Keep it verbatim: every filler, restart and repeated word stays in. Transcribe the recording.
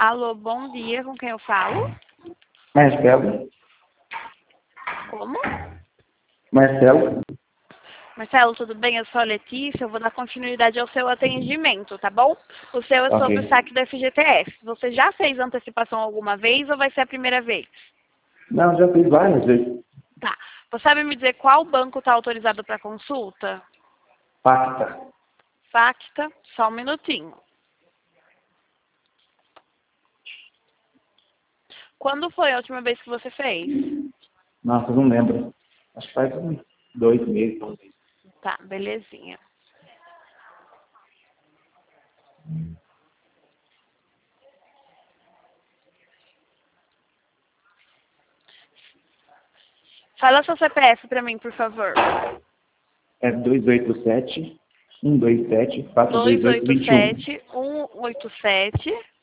Alô, bom dia, com quem eu falo? Marcelo. Como? Marcelo. Marcelo, tudo bem? Eu sou a Letícia, eu vou dar continuidade ao seu atendimento, tá bom? O seu é sobre Ok. o saque do F G T S. Você já fez antecipação alguma vez ou vai ser a primeira vez? Não, já fiz várias vezes. Tá. Você sabe me dizer qual banco está autorizado para consulta? Pacta. Facta, só um minutinho. Quando foi a última vez que você fez? Nossa, eu não lembro. Acho que faz uns dois meses, talvez. Tá, belezinha. Fala seu C P F para mim, por favor. É dois oito sete, um dois sete, quatro dois dois oito, oito dois um. sete, um oito sete.